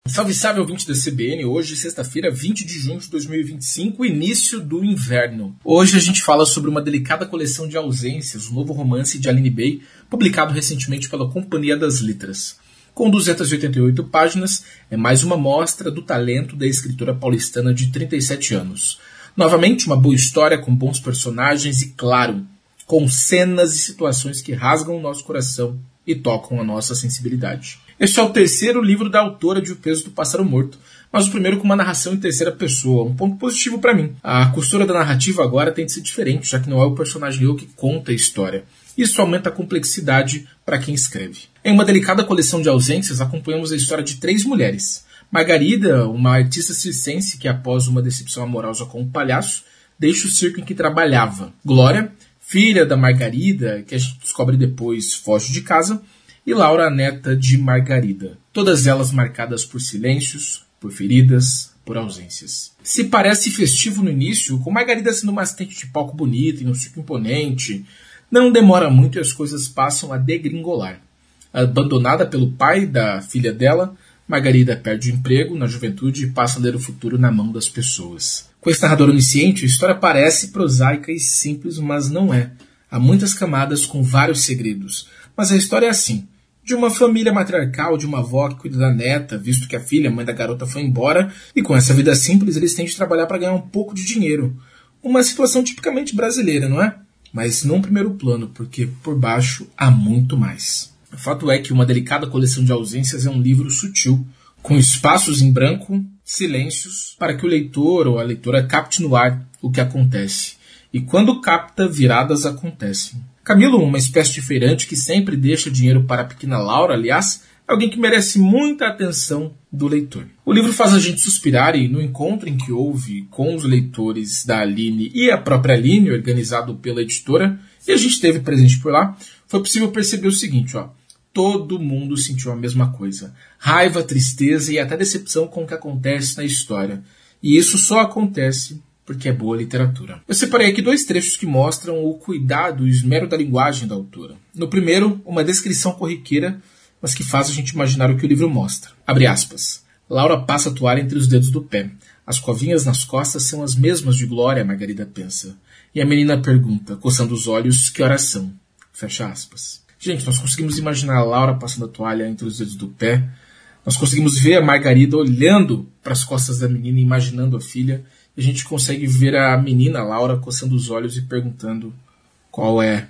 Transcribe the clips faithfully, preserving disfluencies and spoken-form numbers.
Salve, salve, ouvinte da C B N. Hoje, sexta-feira, vinte de junho de dois mil e vinte e cinco, início do inverno. Hoje a gente fala sobre uma delicada coleção de ausências, o novo romance de Aline Bay, publicado recentemente pela Companhia das Letras. Com duzentas e oitenta e oito páginas, é mais uma mostra do talento da escritora paulistana de trinta e sete anos. Novamente, uma boa história com bons personagens e, claro, com cenas e situações que rasgam o nosso coração e tocam a nossa sensibilidade. Este é o terceiro livro da autora de O Peso do Pássaro Morto, mas o primeiro com uma narração em terceira pessoa, um ponto positivo para mim. A costura da narrativa agora tem de ser diferente, já que não é o personagem eu que conta a história. Isso aumenta a complexidade para quem escreve. Em uma delicada coleção de ausências, acompanhamos a história de três mulheres. Margarida, uma artista circense que, após uma decepção amorosa com um palhaço, deixa o circo em que trabalhava. Glória, filha da Margarida, que a gente descobre depois foge de casa, e Laura, a neta de Margarida. Todas elas marcadas por silêncios, por feridas, por ausências. Se parece festivo no início, com Margarida sendo uma assistente de palco bonita e um circo imponente, não demora muito e as coisas passam a degringolar. Abandonada pelo pai da filha dela, Margarida perde o emprego na juventude e passa a ler o futuro na mão das pessoas. Com esse narrador onisciente, a história parece prosaica e simples, mas não é. Há muitas camadas com vários segredos. Mas a história é assim. De uma família matriarcal, de uma avó que cuida da neta, visto que a filha, mãe da garota, foi embora, e com essa vida simples eles têm de trabalhar para ganhar um pouco de dinheiro. Uma situação tipicamente brasileira, não é? Mas num primeiro plano, porque por baixo há muito mais. O fato é que Uma Delicada Coleção de Ausências é um livro sutil, com espaços em branco, silêncios, para que o leitor ou a leitora capte no ar o que acontece. E quando capta, viradas acontecem. Camilo, uma espécie de feirante que sempre deixa dinheiro para a pequena Laura, aliás, é alguém que merece muita atenção do leitor. O livro faz a gente suspirar e, no encontro em que houve com os leitores da Aline e a própria Aline, organizado pela editora, e a gente esteve presente por lá, foi possível perceber o seguinte, ó. Todo mundo sentiu a mesma coisa. Raiva, tristeza e até decepção com o que acontece na história. E isso só acontece porque é boa literatura. Eu separei aqui dois trechos que mostram o cuidado e o esmero da linguagem da autora. No primeiro, uma descrição corriqueira, mas que faz a gente imaginar o que o livro mostra. Abre aspas. Laura passa a toalha entre os dedos do pé. As covinhas nas costas são as mesmas de Glória, Margarida pensa. E a menina pergunta, coçando os olhos, que horas são? Fecha aspas. Gente, nós conseguimos imaginar a Laura passando a toalha entre os dedos do pé. Nós conseguimos ver a Margarida olhando para as costas da menina e imaginando a filha. E a gente consegue ver a menina Laura coçando os olhos e perguntando qual é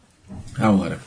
a hora.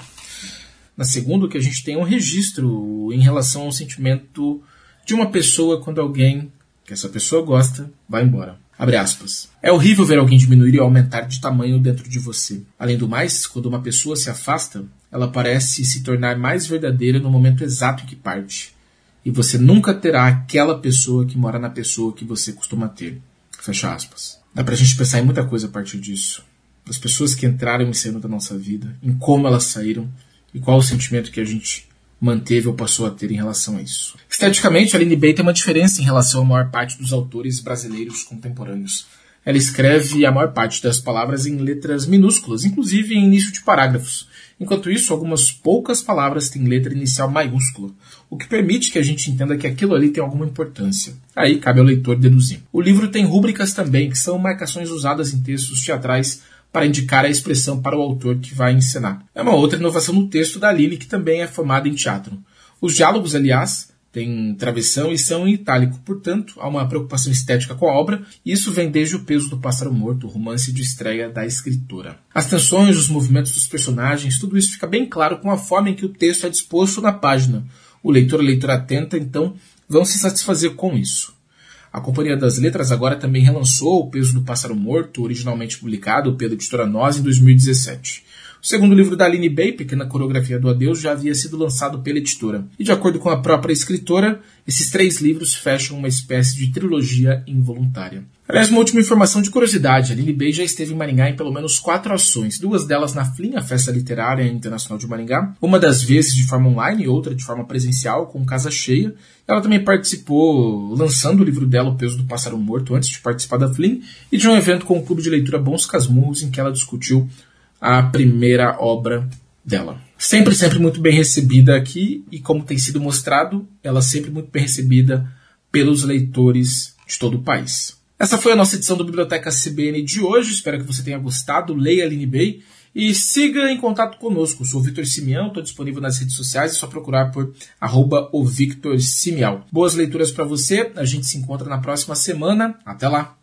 Na segunda, o que a gente tem é um registro em relação ao sentimento de uma pessoa quando alguém que essa pessoa gosta vai embora. Abre aspas. É horrível ver alguém diminuir e aumentar de tamanho dentro de você. Além do mais, quando uma pessoa se afasta, ela parece se tornar mais verdadeira no momento exato em que parte. E você nunca terá aquela pessoa que mora na pessoa que você costuma ter. Fecha aspas. Dá pra gente pensar em muita coisa a partir disso. Das pessoas que entraram e saíram da nossa vida, em como elas saíram e qual o sentimento que a gente manteve ou passou a ter em relação a isso. Esteticamente, a Aline Bay tem uma diferença em relação à maior parte dos autores brasileiros contemporâneos. Ela escreve a maior parte das palavras em letras minúsculas, inclusive em início de parágrafos. Enquanto isso, algumas poucas palavras têm letra inicial maiúscula, o que permite que a gente entenda que aquilo ali tem alguma importância. Aí cabe ao leitor deduzir. O livro tem rúbricas também, que são marcações usadas em textos teatrais para indicar a expressão para o autor que vai encenar. É uma outra inovação no texto da Aline, que também é formada em teatro. Os diálogos, aliás, têm travessão e são em itálico, portanto, há uma preocupação estética com a obra, e isso vem desde O Peso do Pássaro Morto, o romance de estreia da escritora. As tensões, os movimentos dos personagens, tudo isso fica bem claro com a forma em que o texto é disposto na página. O leitor e a leitora atenta, então, vão se satisfazer com isso. A Companhia das Letras agora também relançou O Peso do Pássaro Morto, originalmente publicado pela editora Nós em dois mil e dezessete. O segundo livro da Aline Bay, Pequena Coreografia do Adeus, já havia sido lançado pela editora. E de acordo com a própria escritora, esses três livros fecham uma espécie de trilogia involuntária. Aliás, uma última informação de curiosidade. A Aline Bay já esteve em Maringá em pelo menos quatro ações, duas delas na Flim, a Festa Literária Internacional de Maringá, uma das vezes de forma online e outra de forma presencial, com casa cheia. Ela também participou lançando o livro dela, O Peso do Pássaro Morto, antes de participar da Flim, e de um evento com o Clube de Leitura Bons Casmurros, em que ela discutiu a primeira obra dela. Sempre, sempre muito bem recebida aqui, e como tem sido mostrado, ela sempre muito bem recebida pelos leitores de todo o país. Essa foi a nossa edição do Biblioteca C B N de hoje. Espero que você tenha gostado. Leia Aline Bay e siga em contato conosco. Eu sou o Victor Simeão, estou disponível nas redes sociais. É só procurar por arroba o Victor Simeão. Boas leituras para você. A gente se encontra na próxima semana. Até lá!